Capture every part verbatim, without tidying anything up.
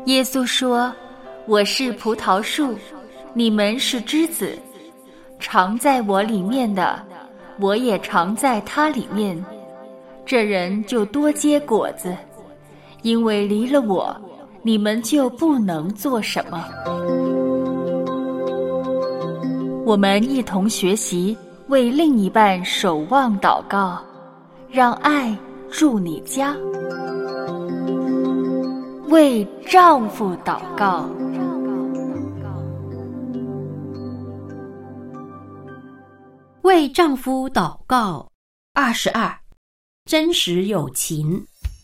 耶稣说，我是葡萄树，你们是枝子，常在我里面的，我也常在他里面，这人就多结果子，因为离了我，你们就不能做什么。我们一同学习为另一半守望祷告，让爱住你家。为丈夫祷告。 为丈夫祷告。二十二，真实友情。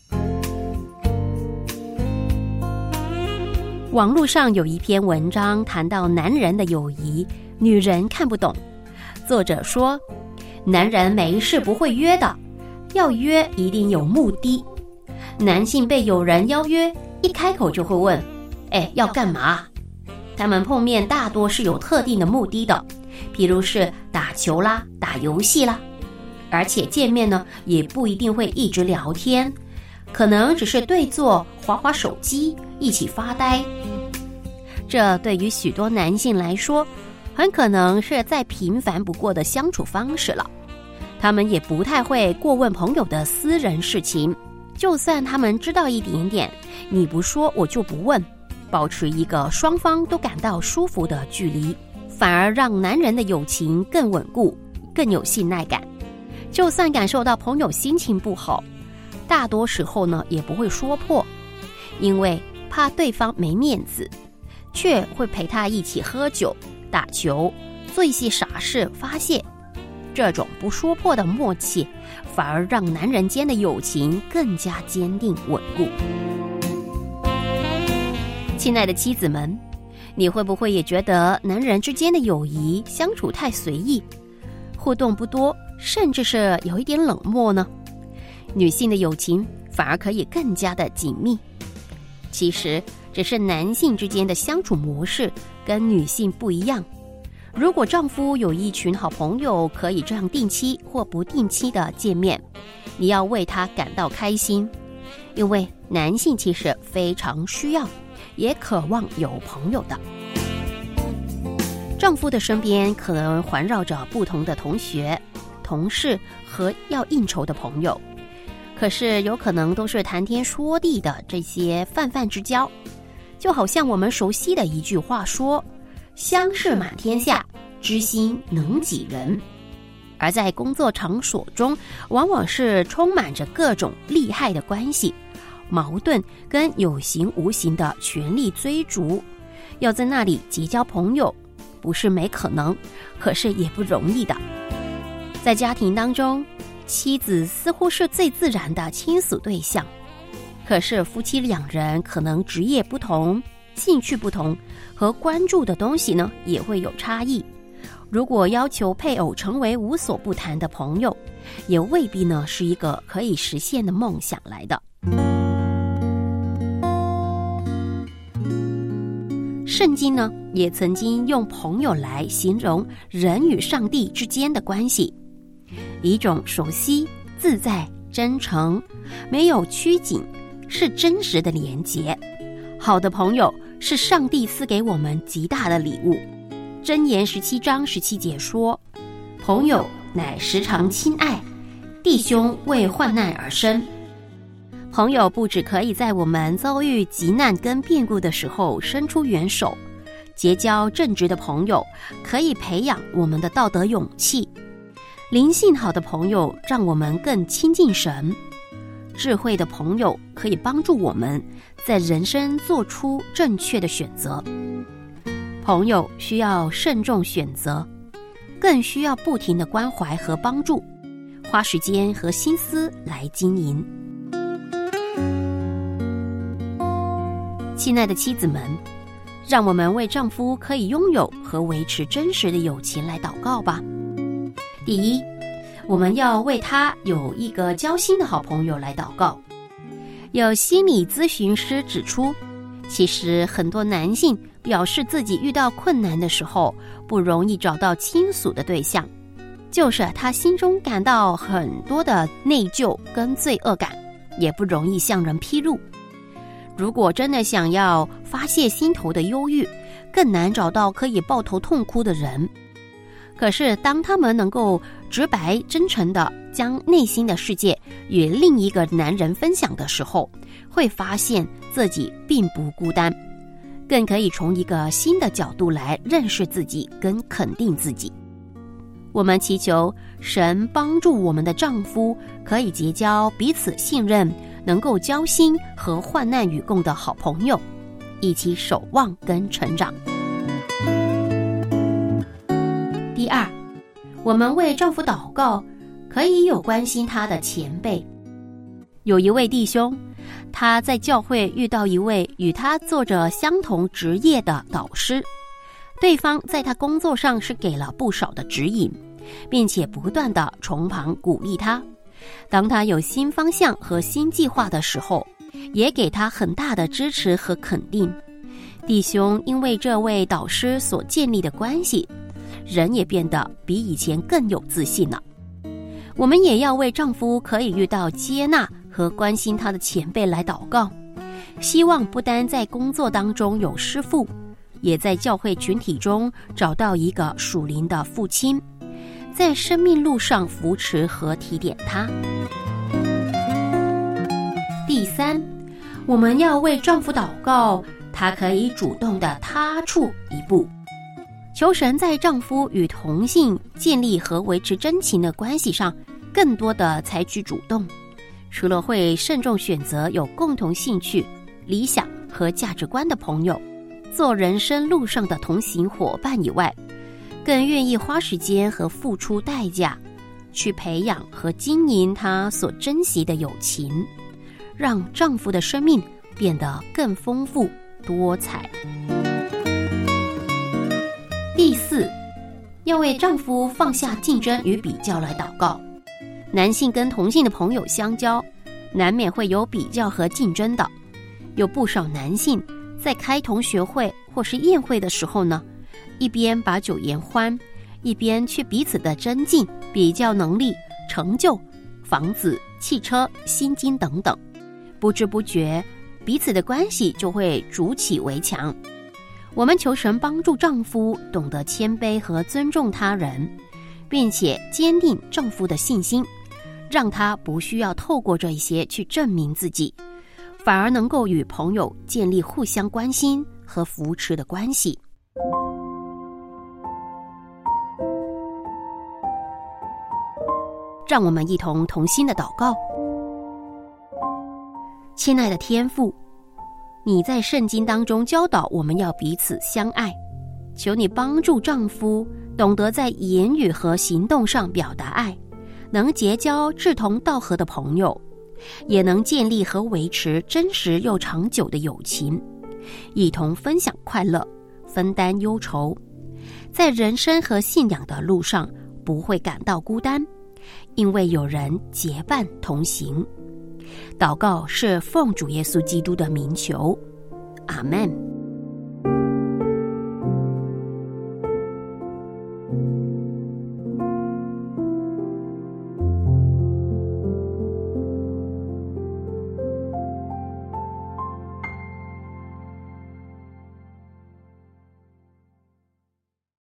网络上有一篇文章谈到男人的友谊，女人看不懂。作者说，男人没事不会约的，要约一定有目的。男性被有人邀约，一开口就会问，哎，要干嘛？他们碰面大多是有特定的目的的，譬如是打球啦、打游戏啦，而且见面呢也不一定会一直聊天，可能只是对坐滑滑手机，一起发呆。这对于许多男性来说，很可能是再平凡不过的相处方式了。他们也不太会过问朋友的私人事情，就算他们知道一点点，你不说我就不问，保持一个双方都感到舒服的距离，反而让男人的友情更稳固，更有信赖感。就算感受到朋友心情不好，大多时候呢也不会说破，因为怕对方没面子，却会陪他一起喝酒、打球，做一些傻事发泄。这种不说破的默契，反而让男人间的友情更加坚定稳固。亲爱的妻子们，你会不会也觉得男人之间的友谊相处太随意，互动不多，甚至是有一点冷漠呢？女性的友情反而可以更加的紧密。其实只是男性之间的相处模式跟女性不一样。如果丈夫有一群好朋友，可以这样定期或不定期的见面，你要为他感到开心，因为男性其实非常需要，也渴望有朋友的。丈夫的身边可能环绕着不同的同学、同事和要应酬的朋友，可是有可能都是谈天说地的这些泛泛之交。就好像我们熟悉的一句话说，相识满天下，知心能几人。而在工作场所中，往往是充满着各种利害的关系、矛盾跟有形无形的权力追逐。要在那里结交朋友，不是没可能，可是也不容易的。在家庭当中，妻子似乎是最自然的倾诉对象，可是夫妻两人可能职业不同，兴趣不同，和关注的东西呢也会有差异。如果要求配偶成为无所不谈的朋友，也未必呢是一个可以实现的梦想来的。圣经呢也曾经用朋友来形容人与上帝之间的关系，一种熟悉、自在、真诚，没有拘谨，是真实的连结。好的朋友是上帝赐给我们极大的礼物。箴言十七章十七节说，朋友乃时常亲爱，弟兄为患难而生。朋友不只可以在我们遭遇急难跟变故的时候伸出援手，结交正直的朋友可以培养我们的道德勇气，灵性好的朋友让我们更亲近神，智慧的朋友可以帮助我们在人生做出正确的选择。朋友需要慎重选择，更需要不停的关怀和帮助，花时间和心思来经营。亲爱的妻子们，让我们为丈夫可以拥有和维持真实的友情来祷告吧。第一，我们要为他有一个交心的好朋友来祷告。有心理咨询师指出，其实很多男性表示自己遇到困难的时候不容易找到倾诉的对象，就是他心中感到很多的内疚跟罪恶感，也不容易向人披露。 如果真的想要发泄心头的忧郁，更难找到可以抱头痛哭的人。可是当他们能够直白真诚地将内心的世界与另一个男人分享的时候，会发现自己并不孤单，更可以从一个新的角度来认识自己跟肯定自己。我们祈求神帮助我们的丈夫可以结交彼此信任、能够交心和患难与共的好朋友，一起守望跟成长。第二，我们为丈夫祷告，可以有关心他的前辈。有一位弟兄，他在教会遇到一位与他做着相同职业的导师，对方在他工作上是给了不少的指引，并且不断地从旁鼓励他。当他有新方向和新计划的时候，也给他很大的支持和肯定。弟兄因为这位导师所建立的关系，人也变得比以前更有自信了。我们也要为丈夫可以遇到接纳和关心他的前辈来祷告，希望不单在工作当中有师父，也在教会群体中找到一个属灵的父亲，在生命路上扶持和提点他。第三，我们要为丈夫祷告，他可以主动地踏出一步，求神在丈夫与同性建立和维持真情的关系上更多地采取主动。除了会慎重选择有共同兴趣、理想和价值观的朋友做人生路上的同行伙伴以外，更愿意花时间和付出代价去培养和经营他所珍惜的友情，让丈夫的生命变得更丰富多彩。第四，要为丈夫放下竞争与比较来祷告。男性跟同性的朋友相交，难免会有比较和竞争的。有不少男性在开同学会或是宴会的时候呢，一边把酒言欢，一边去彼此的增进比较能力、成就、房子、汽车、薪金等等，不知不觉彼此的关系就会筑起围墙。我们求神帮助丈夫懂得谦卑和尊重他人，并且坚定丈夫的信心，让他不需要透过这一些去证明自己，反而能够与朋友建立互相关心和扶持的关系。让我们一同同心的祷告。亲爱的天父，你在圣经当中教导我们要彼此相爱，求你帮助丈夫懂得在言语和行动上表达爱，能结交志同道合的朋友，也能建立和维持真实又长久的友情，一同分享快乐，分担忧愁，在人生和信仰的路上不会感到孤单，因为有人结伴同行。祷告是奉主耶稣基督的名求，阿们。